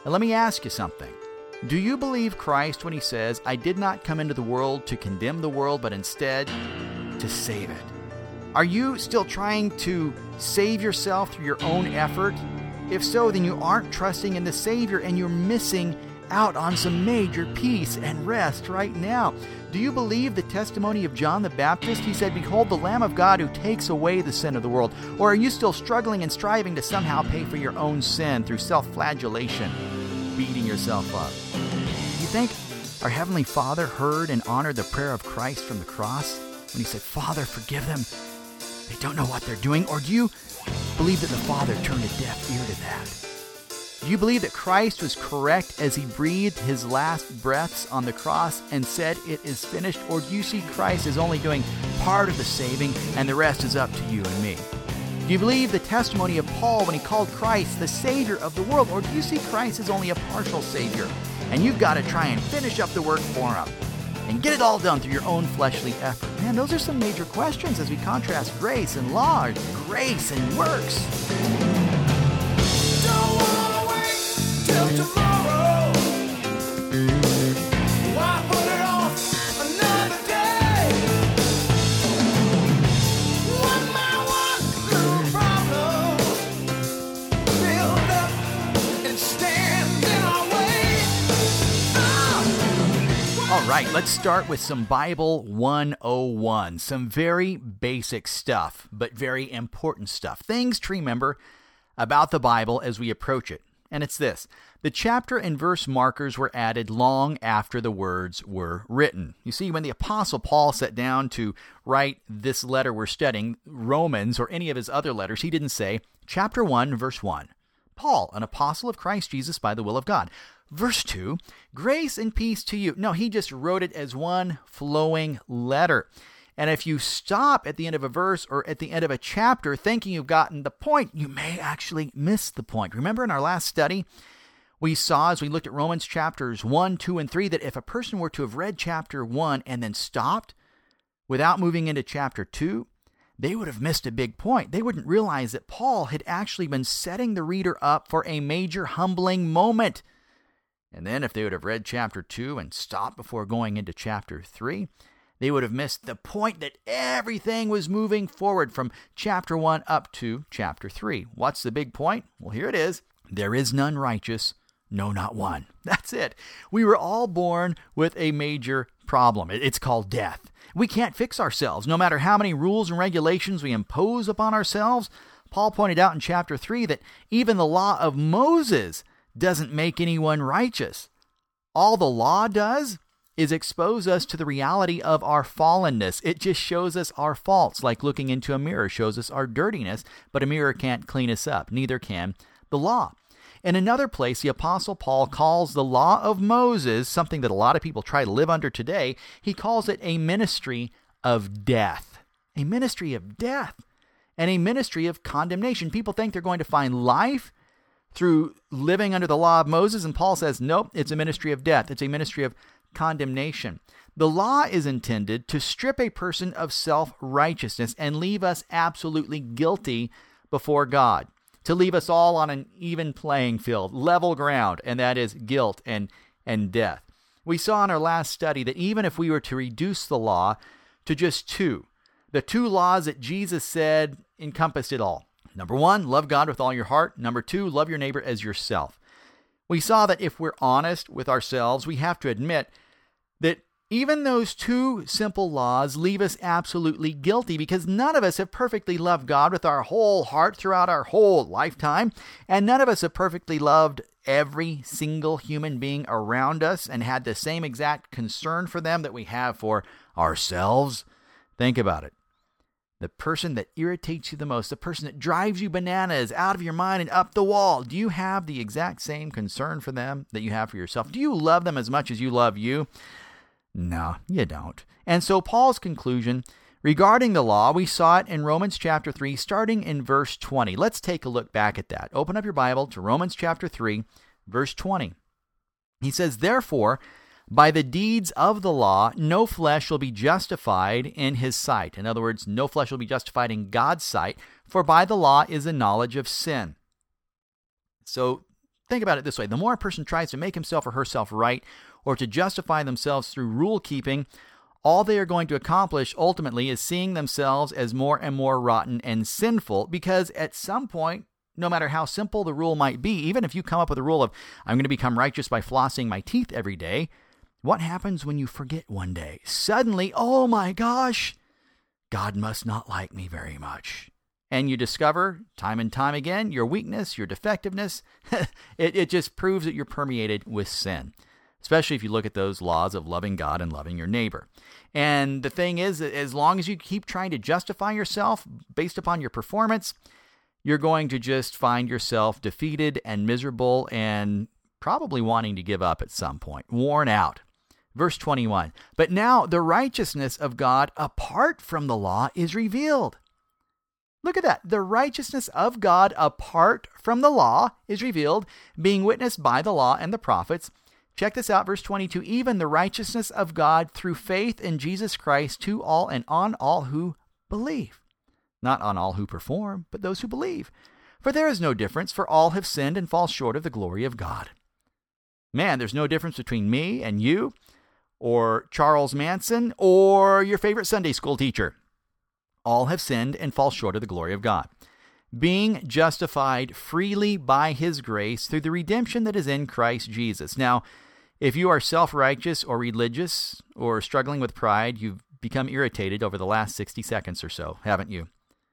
And let me ask you something. Do you believe Christ when he says, I did not come into the world to condemn the world, but instead to save it? Are you still trying to save yourself through your own effort? If so, then you aren't trusting in the Savior and you're missing out on some major peace and rest right now. Do you believe the testimony of John the Baptist? He said, Behold the Lamb of God who takes away the sin of the world. Or are you still struggling and striving to somehow pay for your own sin through self-flagellation, beating yourself up? Do you think our Heavenly Father heard and honored the prayer of Christ from the cross when he said, Father, forgive them, they don't know what they're doing? Or do you believe that the Father turned a deaf ear to that? Do you believe that Christ was correct as he breathed his last breaths on the cross and said, it is finished? Or do you see Christ as only doing part of the saving and the rest is up to you and me? Do you believe the testimony of Paul when he called Christ the Savior of the world? Or do you see Christ as only a partial Savior and you've got to try and finish up the work for him and get it all done through your own fleshly effort? Man, those are some major questions as we contrast grace and law, grace and works. Tomorrow, why put it off another day? One by one, little problems build up and stand in our way. All right, let's start with some Bible 101, some very basic stuff, but very important stuff. Things to remember about the Bible as we approach it. And it's this. The chapter and verse markers were added long after the words were written. You see, when the Apostle Paul sat down to write this letter we're studying, Romans, or any of his other letters, he didn't say, chapter 1, verse 1, Paul, an apostle of Christ Jesus by the will of God. Verse 2, grace and peace to you. No, he just wrote it as one flowing letter. And if you stop at the end of a verse or at the end of a chapter thinking you've gotten the point, you may actually miss the point. Remember in our last study, we saw as we looked at Romans chapters 1, 2, and 3, that if a person were to have read chapter 1 and then stopped without moving into chapter 2, they would have missed a big point. They wouldn't realize that Paul had actually been setting the reader up for a major humbling moment. And then if they would have read chapter 2 and stopped before going into chapter 3, they would have missed the point that everything was moving forward from chapter 1 up to chapter 3. What's the big point? Well, here it is. There is none righteous, no, not one. That's it. We were all born with a major problem. It's called death. We can't fix ourselves, no matter how many rules and regulations we impose upon ourselves. Paul pointed out in chapter 3 that even the law of Moses doesn't make anyone righteous. All the law does is expose us to the reality of our fallenness. It just shows us our faults, like looking into a mirror shows us our dirtiness, but a mirror can't clean us up. Neither can the law. In another place, the Apostle Paul calls the law of Moses, something that a lot of people try to live under today, he calls it a ministry of death. A ministry of death and a ministry of condemnation. People think they're going to find life through living under the law of Moses, and Paul says, nope, it's a ministry of death. It's a ministry of condemnation. The law is intended to strip a person of self-righteousness and leave us absolutely guilty before God, to leave us all on an even playing field, level ground, and that is guilt and death. We saw in our last study that even if we were to reduce the law to just two, the two laws that Jesus said encompassed it all. Number 1, love God with all your heart. Number 2, love your neighbor as yourself. We saw that if we're honest with ourselves, we have to admit that even those two simple laws leave us absolutely guilty because none of us have perfectly loved God with our whole heart throughout our whole lifetime, and none of us have perfectly loved every single human being around us and had the same exact concern for them that we have for ourselves. Think about it. The person that irritates you the most, the person that drives you bananas out of your mind and up the wall, do you have the exact same concern for them that you have for yourself? Do you love them as much as you love you? No, you don't. And so Paul's conclusion regarding the law, we saw it in Romans chapter 3, starting in verse 20. Let's take a look back at that. Open up your Bible to Romans chapter 3, verse 20. He says, therefore, by the deeds of the law, no flesh will be justified in his sight. In other words, no flesh will be justified in God's sight, for by the law is the knowledge of sin. So think about it this way. The more a person tries to make himself or herself right or to justify themselves through rule keeping, all they are going to accomplish ultimately is seeing themselves as more and more rotten and sinful, because at some point, no matter how simple the rule might be, even if you come up with a rule of, I'm going to become righteous by flossing my teeth every day, what happens when you forget one day? Suddenly, oh my gosh, God must not like me very much. And you discover, time and time again, your weakness, your defectiveness. It just proves that you're permeated with sin, especially if you look at those laws of loving God and loving your neighbor. And the thing is, as long as you keep trying to justify yourself based upon your performance, you're going to just find yourself defeated and miserable and probably wanting to give up at some point, worn out. Verse 21, but now the righteousness of God apart from the law is revealed. Look at that. The righteousness of God apart from the law is revealed, being witnessed by the law and the prophets. Check this out, verse 22, even the righteousness of God through faith in Jesus Christ to all and on all who believe. Not on all who perform, but those who believe. For there is no difference, for all have sinned and fall short of the glory of God. Man, there's no difference between me and you, or Charles Manson, or your favorite Sunday school teacher. All have sinned and fall short of the glory of God, being justified freely by his grace through the redemption that is in Christ Jesus. Now, if you are self-righteous or religious or struggling with pride, you've become irritated over the last 60 seconds or so, haven't you?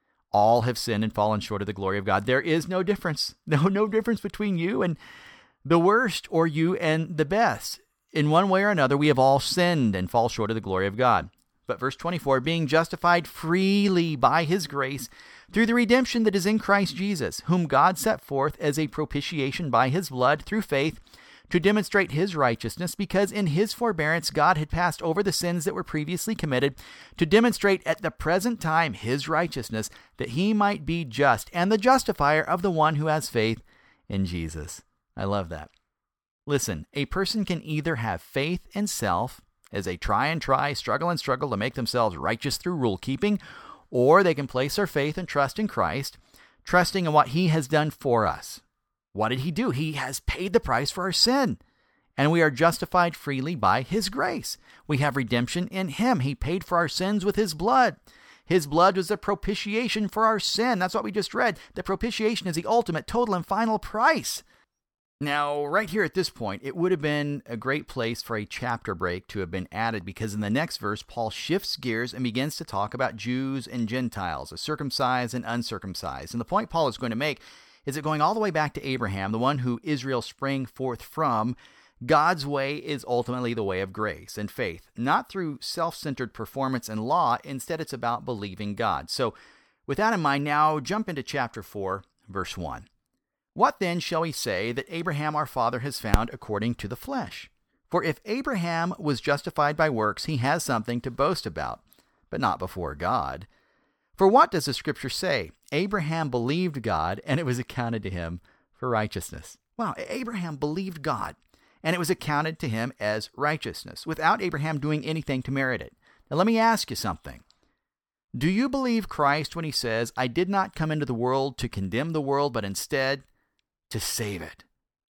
All have sinned and fallen short of the glory of God. There is no difference. No difference between you and the worst or you and the best. In one way or another, we have all sinned and fall short of the glory of God. But verse 24, being justified freely by his grace through the redemption that is in Christ Jesus, whom God set forth as a propitiation by his blood through faith to demonstrate his righteousness, because in his forbearance God had passed over the sins that were previously committed, to demonstrate at the present time his righteousness, that he might be just and the justifier of the one who has faith in Jesus. I love that. Listen, a person can either have faith in self, as they try, struggle to make themselves righteous through rule keeping, or they can place their faith and trust in Christ, trusting in what he has done for us. What did he do? He has paid the price for our sin, and we are justified freely by his grace. We have redemption in him. He paid for our sins with his blood. His blood was the propitiation for our sin. That's what we just read. The propitiation is the ultimate, total, and final price. Now, right here at this point, it would have been a great place for a chapter break to have been added, because in the next verse, Paul shifts gears and begins to talk about Jews and Gentiles, the circumcised and uncircumcised. And the point Paul is going to make is that going all the way back to Abraham, the one who Israel sprang forth from, God's way is ultimately the way of grace and faith, not through self-centered performance and law. Instead, it's about believing God. So with that in mind, now jump into chapter 4, verse 1. What then shall we say that Abraham our father has found according to the flesh? For if Abraham was justified by works, he has something to boast about, but not before God. For what does the scripture say? Abraham believed God, and it was accounted to him for righteousness. Wow, Abraham believed God, and it was accounted to him as righteousness, without Abraham doing anything to merit it. Now let me ask you something. Do you believe Christ when he says, I did not come into the world to condemn the world, but instead to save it?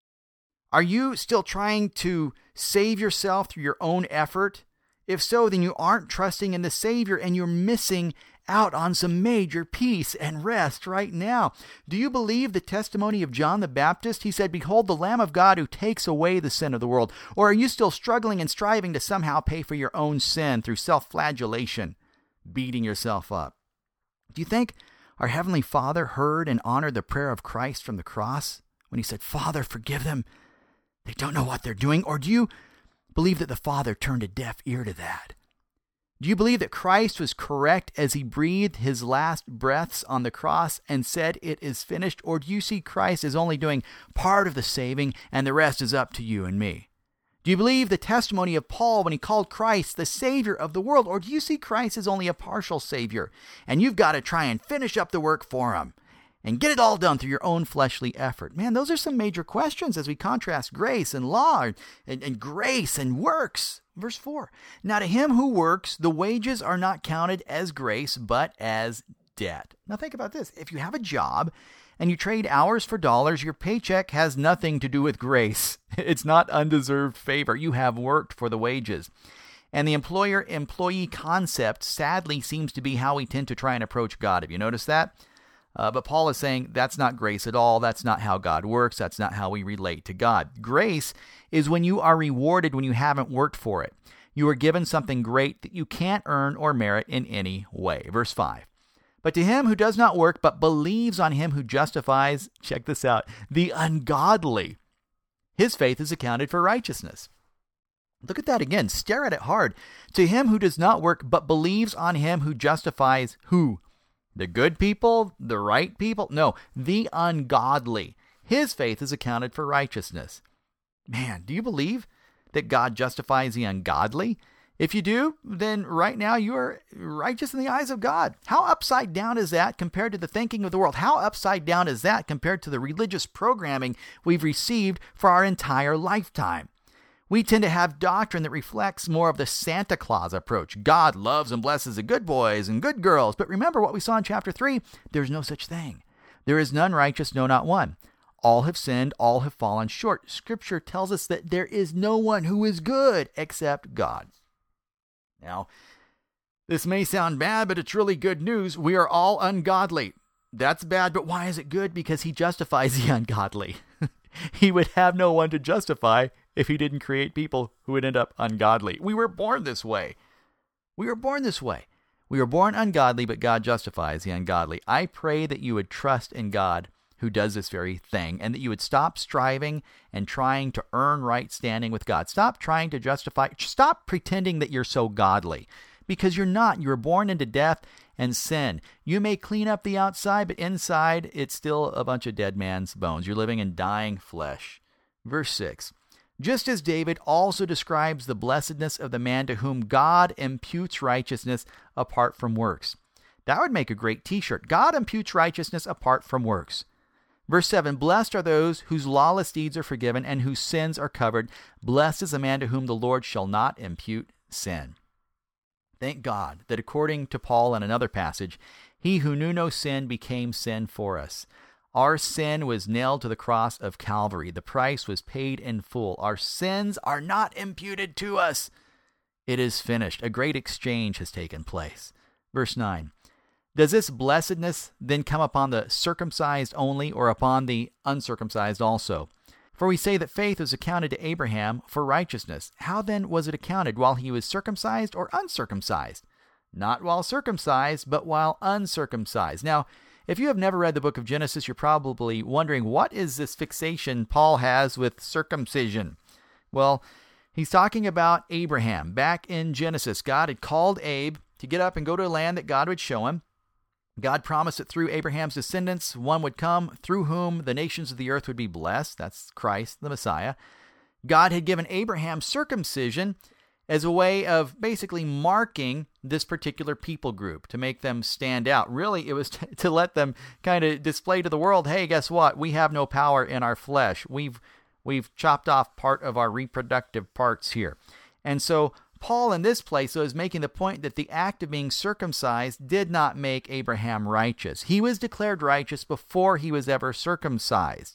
Are you still trying to save yourself through your own effort? If so, then you aren't trusting in the Savior, and you're missing out on some major peace and rest right now. Do you believe the testimony of John the Baptist? He said, behold, the Lamb of God who takes away the sin of the world. Or are you still struggling and striving to somehow pay for your own sin through self-flagellation, beating yourself up? Do you think our Heavenly Father heard and honored the prayer of Christ from the cross when he said, Father, forgive them, they don't know what they're doing? Or do you believe that the Father turned a deaf ear to that? Do you believe that Christ was correct as he breathed his last breaths on the cross and said, it is finished? Or do you see Christ as only doing part of the saving and the rest is up to you and me? Do you believe the testimony of Paul when he called Christ the Savior of the world? Or do you see Christ as only a partial Savior, and you've got to try and finish up the work for him and get it all done through your own fleshly effort? Man, those are some major questions as we contrast grace and law and grace and works. Verse 4, now to him who works, the wages are not counted as grace, but as debt. Now think about this. If you have a job and you trade hours for dollars, your paycheck has nothing to do with grace. It's not undeserved favor. You have worked for the wages. And the employer-employee concept sadly seems to be how we tend to try and approach God. Have you noticed that? But Paul is saying that's not grace at all. That's not how God works. That's not how we relate to God. Grace is when you are rewarded when you haven't worked for it. You are given something great that you can't earn or merit in any way. Verse 5. But to him who does not work but believes on him who justifies, check this out, the ungodly, his faith is accounted for righteousness. Look at that again. Stare at it hard. To him who does not work but believes on him who justifies who? The good people? The right people? No, the ungodly. His faith is accounted for righteousness. Man, do you believe that God justifies the ungodly? If you do, then right now you are righteous in the eyes of God. How upside down is that compared to the thinking of the world? How upside down is that compared to the religious programming we've received for our entire lifetime? We tend to have doctrine that reflects more of the Santa Claus approach. God loves and blesses the good boys and good girls. But remember what we saw in chapter 3. There's no such thing. There is none righteous, no, not one. All have sinned, all have fallen short. Scripture tells us that there is no one who is good except God. Now, this may sound bad, but it's really good news. We are all ungodly. That's bad, but why is it good? Because he justifies the ungodly. He would have no one to justify if he didn't create people who would end up ungodly. We were born this way. We were born this way. We were born ungodly, but God justifies the ungodly. I pray that you would trust in God who does this very thing, and that you would stop striving and trying to earn right standing with God. Stop trying to justify. Stop pretending that you're so godly, because you're not. You were born into death and sin. You may clean up the outside, but inside it's still a bunch of dead man's bones. You're living in dying flesh. Verse 6. Just as David also describes the blessedness of the man to whom God imputes righteousness apart from works. That would make a great t-shirt. God imputes righteousness apart from works. Verse 7, blessed are those whose lawless deeds are forgiven and whose sins are covered. Blessed is the man to whom the Lord shall not impute sin. Thank God that according to Paul in another passage, he who knew no sin became sin for us. Our sin was nailed to the cross of Calvary. The price was paid in full. Our sins are not imputed to us. It is finished. A great exchange has taken place. Verse 9. Does this blessedness then come upon the circumcised only, or upon the uncircumcised also? For we say that faith was accounted to Abraham for righteousness. How then was it accounted, while he was circumcised or uncircumcised? Not while circumcised, but while uncircumcised. Now, if you have never read the book of Genesis, you're probably wondering, what is this fixation Paul has with circumcision? Well, he's talking about Abraham. Back in Genesis, God had called Abe to get up and go to a land that God would show him. God promised that through Abraham's descendants, one would come through whom the nations of the earth would be blessed. That's Christ, the Messiah. God had given Abraham circumcision as a way of basically marking this particular people group, to make them stand out. Really, it was to let them kind of display to the world, hey, guess what? We have no power in our flesh. We've chopped off part of our reproductive parts here. And so Paul in this place is making the point that the act of being circumcised did not make Abraham righteous. He was declared righteous before he was ever circumcised.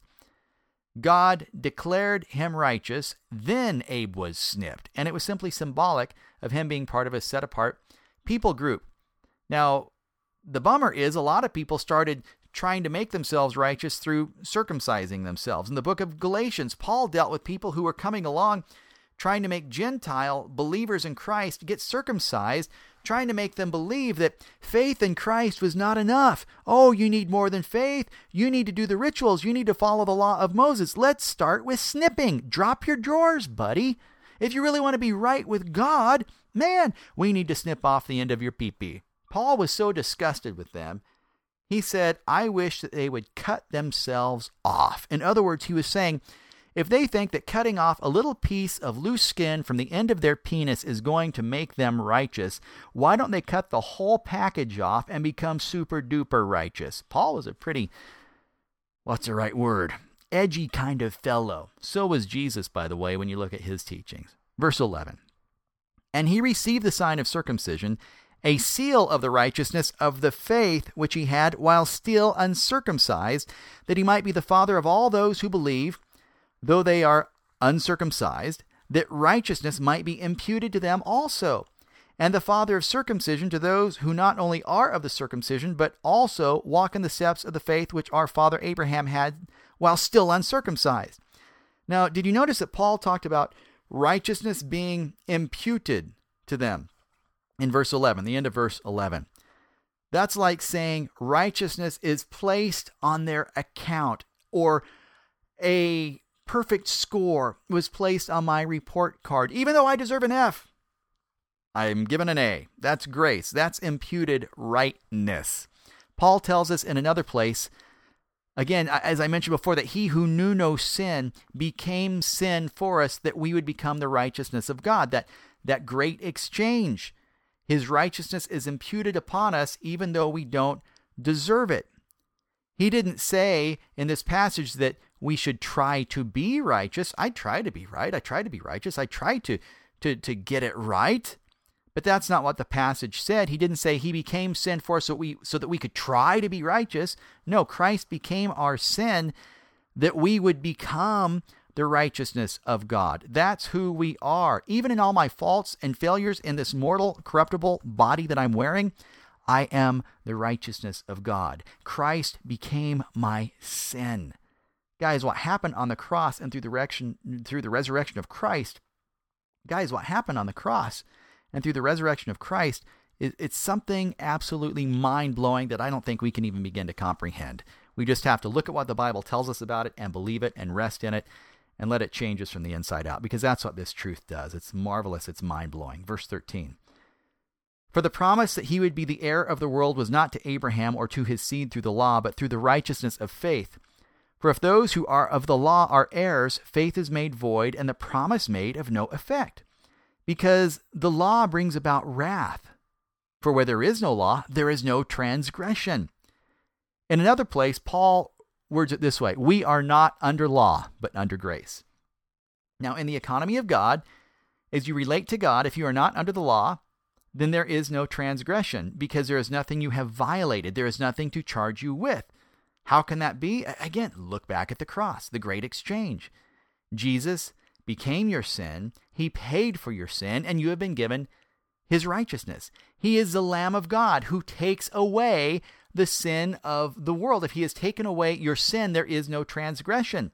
God declared him righteous, then Abe was snipped, and it was simply symbolic of him being part of a set-apart people group. Now, the bummer is a lot of people started trying to make themselves righteous through circumcising themselves. In the book of Galatians, Paul dealt with people who were coming along trying to make Gentile believers in Christ get circumcised, trying to make them believe that faith in Christ was not enough. Oh, you need more than faith. You need to do the rituals. You need to follow the law of Moses. Let's start with snipping. Drop your drawers, buddy. If you really want to be right with God, man, we need to snip off the end of your pee-pee. Paul was so disgusted with them, he said, I wish that they would cut themselves off. In other words, he was saying, if they think that cutting off a little piece of loose skin from the end of their penis is going to make them righteous, why don't they cut the whole package off and become super duper righteous? Paul was a pretty, what's the right word? Edgy kind of fellow. So was Jesus, by the way, when you look at his teachings. Verse 11. And he received the sign of circumcision a seal of the righteousness of the faith which he had while still uncircumcised, that he might be the father of all those who believe, though they are uncircumcised, that righteousness might be imputed to them also, and the father of circumcision to those who not only are of the circumcision, but also walk in the steps of the faith which our father Abraham had while still uncircumcised. Now, did you notice that Paul talked about righteousness being imputed to them in verse 11, the end of verse 11? That's like saying righteousness is placed on their account, or a perfect score was placed on my report card. Even though I deserve an F, I'm given an A. That's grace. That's imputed rightness. Paul tells us in another place, again, as I mentioned before, that he who knew no sin became sin for us, that we would become the righteousness of God. That great exchange. His righteousness is imputed upon us even though we don't deserve it. He didn't say in this passage that we should try to be righteous. I try to be right. I try to be righteous. I try to get it right. But that's not what the passage said. He didn't say he became sin for us so that we could try to be righteous. No, Christ became our sin that we would become the righteousness of God. That's who we are. Even in all my faults and failures in this mortal, corruptible body that I'm wearing, I am the righteousness of God. Christ became my sin. Guys, what happened on the cross and through the resurrection of Christ, what happened on the cross and through the resurrection of Christ, it's something absolutely mind-blowing that I don't think we can even begin to comprehend. We just have to look at what the Bible tells us about it and believe it and rest in it and let it change us from the inside out, because that's what this truth does. It's marvelous. It's mind-blowing. Verse 13. For the promise that he would be the heir of the world was not to Abraham or to his seed through the law, but through the righteousness of faith. For if those who are of the law are heirs, faith is made void, and the promise made of no effect. Because the law brings about wrath. For where there is no law, there is no transgression. In another place, Paul words it this way: we are not under law, but under grace. Now, in the economy of God, as you relate to God, if you are not under the law, then there is no transgression, because there is nothing you have violated. There is nothing to charge you with. How can that be? Again, look back at the cross, the great exchange. Jesus became your sin. He paid for your sin, and you have been given his righteousness. He is the Lamb of God who takes away the sin of the world. If he has taken away your sin, there is no transgression.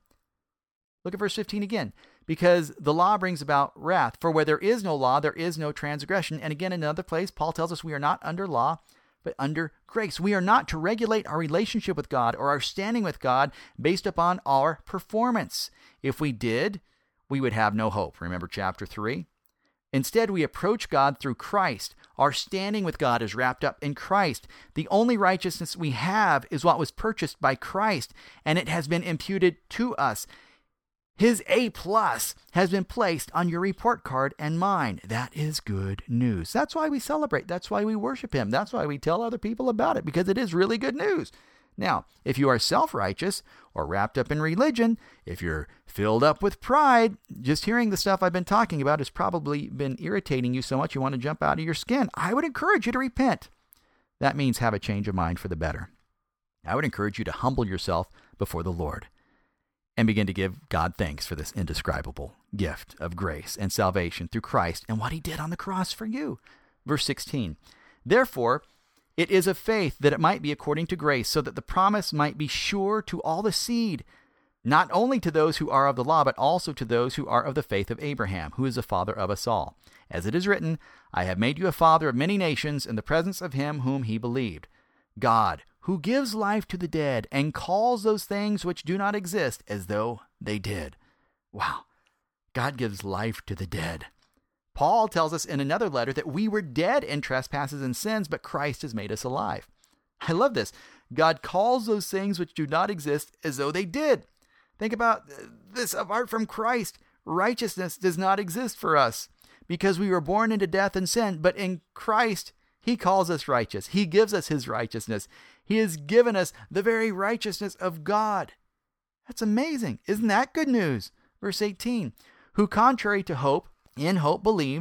Look at verse 15 again. Because the law brings about wrath. For where there is no law, there is no transgression. And again, in another place, Paul tells us we are not under law, but under grace. We are not to regulate our relationship with God or our standing with God based upon our performance. If we did, we would have no hope. Remember chapter 3? Instead, we approach God through Christ. Our standing with God is wrapped up in Christ. The only righteousness we have is what was purchased by Christ, and it has been imputed to us. His A+ has been placed on your report card and mine. That is good news. That's why we celebrate. That's why we worship him. That's why we tell other people about it, because it is really good news. Now, if you are self-righteous or wrapped up in religion, if you're filled up with pride, just hearing the stuff I've been talking about has probably been irritating you so much you want to jump out of your skin. I would encourage you to repent. That means have a change of mind for the better. I would encourage you to humble yourself before the Lord and begin to give God thanks for this indescribable gift of grace and salvation through Christ and what he did on the cross for you. Verse 16, therefore, it is of faith that it might be according to grace, so that the promise might be sure to all the seed, not only to those who are of the law, but also to those who are of the faith of Abraham, who is the father of us all. As it is written, I have made you a father of many nations in the presence of him whom he believed. God, who gives life to the dead and calls those things which do not exist as though they did. Wow. God gives life to the dead. Paul tells us in another letter that we were dead in trespasses and sins, but Christ has made us alive. I love this. God calls those things which do not exist as though they did. Think about this. Apart from Christ, righteousness does not exist for us because we were born into death and sin, but in Christ, he calls us righteous. He gives us his righteousness. He has given us the very righteousness of God. That's amazing. Isn't that good news? Verse 18, who contrary to hope, in hope believed,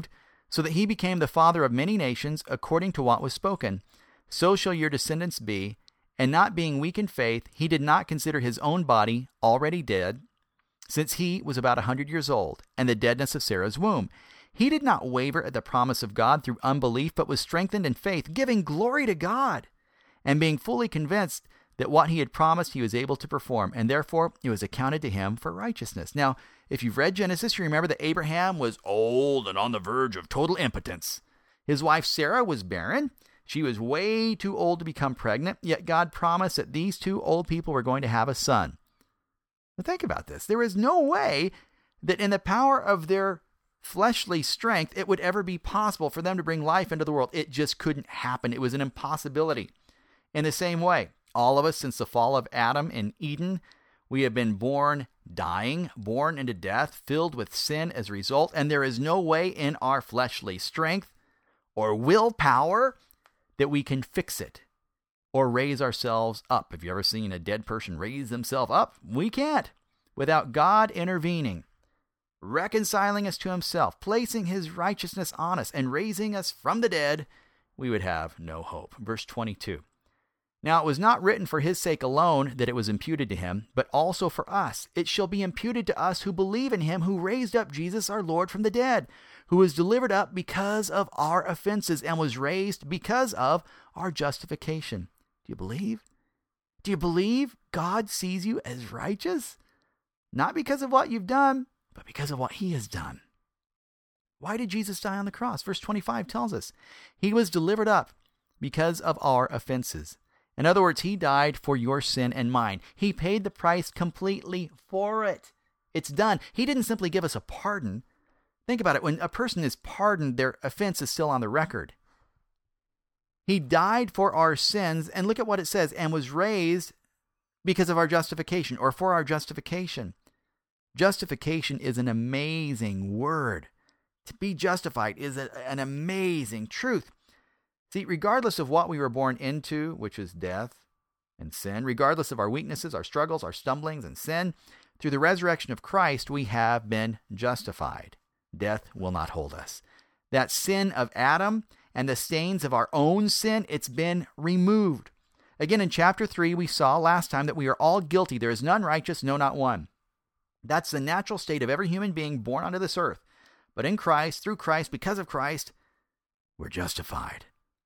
so that he became the father of many nations, according to what was spoken. So shall your descendants be. And not being weak in faith, he did not consider his own body already dead, since he was about 100 years old, and the deadness of Sarah's womb. He did not waver at the promise of God through unbelief, but was strengthened in faith, giving glory to God, and being fully convinced that what he had promised he was able to perform, and therefore it was accounted to him for righteousness. Now, if you've read Genesis, you remember that Abraham was old and on the verge of total impotence. His wife Sarah was barren. She was way too old to become pregnant, yet God promised that these two old people were going to have a son. Now think about this. There is no way that in the power of their fleshly strength, it would ever be possible for them to bring life into the world. It just couldn't happen. It was an impossibility. In the same way, all of us, since the fall of Adam in Eden, we have been born dying, born into death, filled with sin as a result, and there is no way in our fleshly strength or willpower that we can fix it or raise ourselves up. Have you ever seen a dead person raise themselves up? We can't. Without God intervening, reconciling us to himself, placing his righteousness on us, and raising us from the dead, we would have no hope. Verse 22. Now it was not written for his sake alone that it was imputed to him, but also for us. It shall be imputed to us who believe in him who raised up Jesus our Lord from the dead, who was delivered up because of our offenses and was raised because of our justification. Do you believe? Do you believe God sees you as righteous? Not because of what you've done, but because of what he has done. Why did Jesus die on the cross? Verse 25 tells us he was delivered up because of our offenses. In other words, he died for your sin and mine. He paid the price completely for it. It's done. He didn't simply give us a pardon. Think about it. When a person is pardoned, their offense is still on the record. He died for our sins, and look at what it says, and was raised because of our justification, or for our justification. Justification is an amazing word. To be justified is an amazing truth. See, regardless of what we were born into, which is death and sin, regardless of our weaknesses, our struggles, our stumblings and sin, through the resurrection of Christ, we have been justified. Death will not hold us. That sin of Adam and the stains of our own sin, it's been removed. Again, in chapter 3, we saw last time that we are all guilty. There is none righteous, no, not one. That's the natural state of every human being born onto this earth. But in Christ, through Christ, because of Christ, we're justified.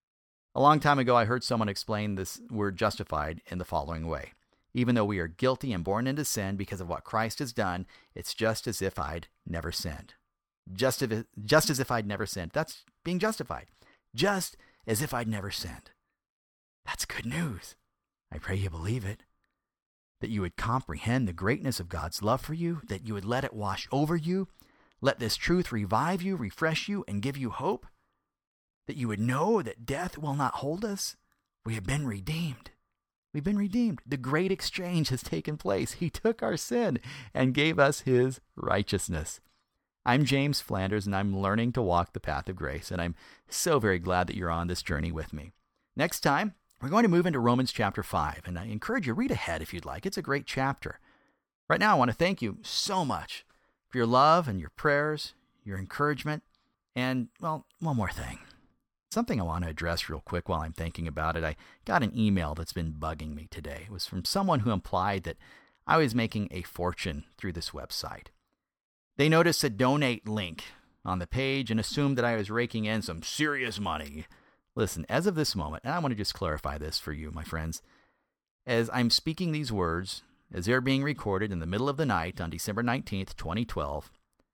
A long time ago, I heard someone explain this word justified in the following way. Even though we are guilty and born into sin because of what Christ has done, it's just as if I'd never sinned. Just as if I'd never sinned. That's being justified. Just as if I'd never sinned. That's good news. I pray you believe it. That you would comprehend the greatness of God's love for you, that you would let it wash over you, let this truth revive you, refresh you, and give you hope. That you would know that death will not hold us. We have been redeemed. We've been redeemed. The great exchange has taken place. He took our sin and gave us his righteousness. I'm James Flanders, and I'm learning to walk the path of grace, and I'm so very glad that you're on this journey with me. Next time, we're going to move into Romans chapter 5, and I encourage you to read ahead if you'd like. It's a great chapter. Right now, I want to thank you so much for your love and your prayers, your encouragement, and, well, one more thing. Something I want to address real quick while I'm thinking about it. I got an email that's been bugging me today. It was from someone who implied that I was making a fortune through this website. They noticed a donate link on the page and assumed that I was raking in some serious money. Listen, as of this moment, and I want to just clarify this for you, my friends, as I'm speaking these words, as they're being recorded in the middle of the night on December 19th, 2012,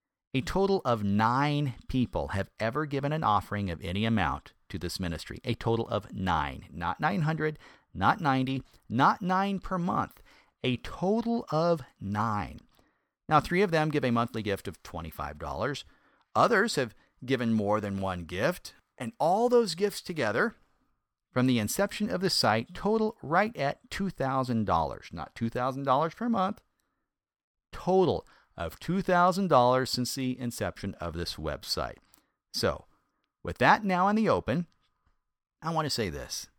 a total of 9 people have ever given an offering of any amount to this ministry. A total of 9. Not 900, not 90, not 9 per month. A total of 9. Now, 3 of them give a monthly gift of $25. Others have given more than one gift. And all those gifts together, from the inception of the site, total right at $2,000. Not $2,000 per month. Total of $2,000 since the inception of this website. So, with that now in the open, I want to say this.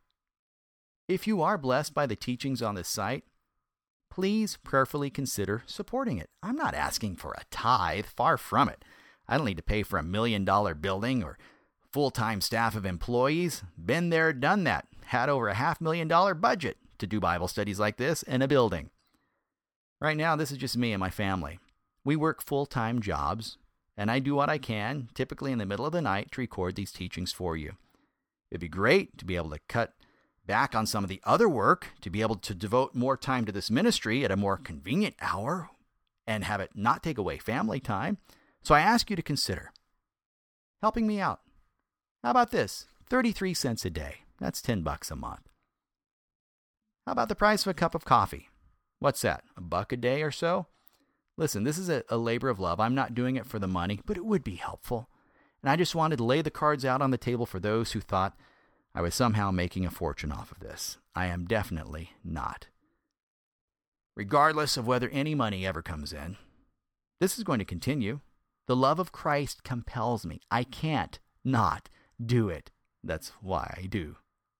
If you are blessed by the teachings on this site, please prayerfully consider supporting it. I'm not asking for a tithe, far from it. I don't need to pay for $1 million building or full-time staff of employees. Been there, done that. Had over a $500,000 budget to do Bible studies like this in a building. Right now, this is just me and my family. We work full-time jobs, and I do what I can, typically in the middle of the night, to record these teachings for you. It'd be great to be able to cut back on some of the other work, to be able to devote more time to this ministry at a more convenient hour and have it not take away family time. So I ask you to consider helping me out. How about this? 33 cents a day. That's $10 a month. How about the price of a cup of coffee? What's that? $1 a day or so? Listen, this is a labor of love. I'm not doing it for the money, but it would be helpful. And I just wanted to lay the cards out on the table for those who thought I was somehow making a fortune off of this. I am definitely not. Regardless of whether any money ever comes in, this is going to continue. The love of Christ compels me. I can't not do it. That's why I do.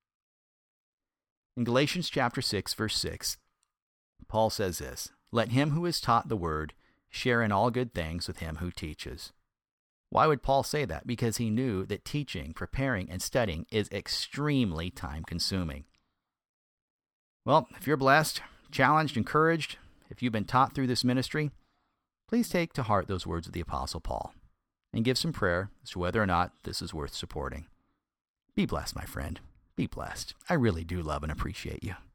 In Galatians chapter 6, verse 6, Paul says this, "Let him who is taught the word share in all good things with him who teaches." Why would Paul say that? Because he knew that teaching, preparing, and studying is extremely time-consuming. Well, if you're blessed, challenged, encouraged, if you've been taught through this ministry, please take to heart those words of the Apostle Paul and give some prayer as to whether or not this is worth supporting. Be blessed, my friend. Be blessed. I really do love and appreciate you.